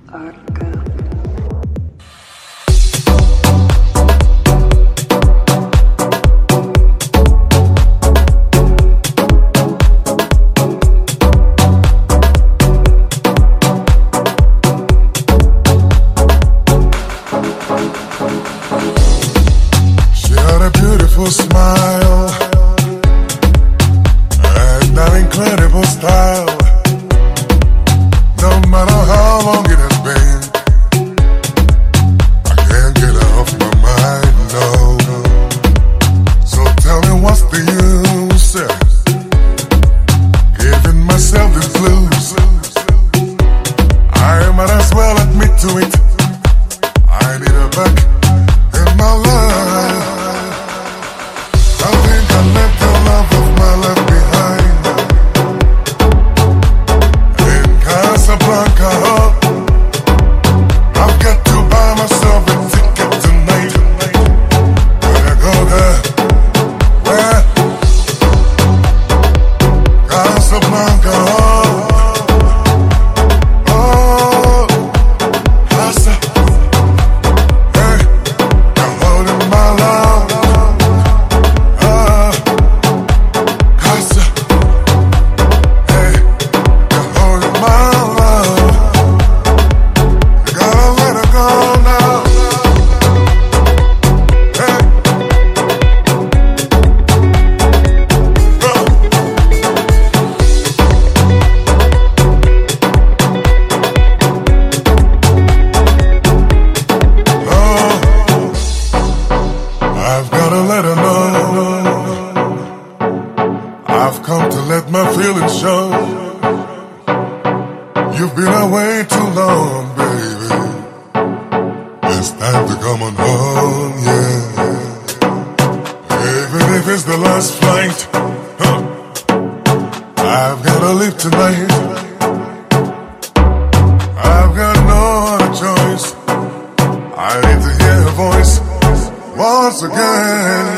Smile and that incredible style. No matter how long it has been, I can't get her off my mind, no. So tell me what's the use, giving myself the blues. I might as well admit to it, I need her back in my life. I think I left the love of my life behind in Casablanca. I've got to buy myself a ticket tonight. When I go there, where? Casablanca. Oh, Casa. Hey, I'm holding my love. I've gotta let her know I've come to let my feelings show. You've been away too long, baby. It's time to come on home, yeah. Even if it's the last flight, I've gotta leave tonight. I've got no other choice. I need to hear her voice once again.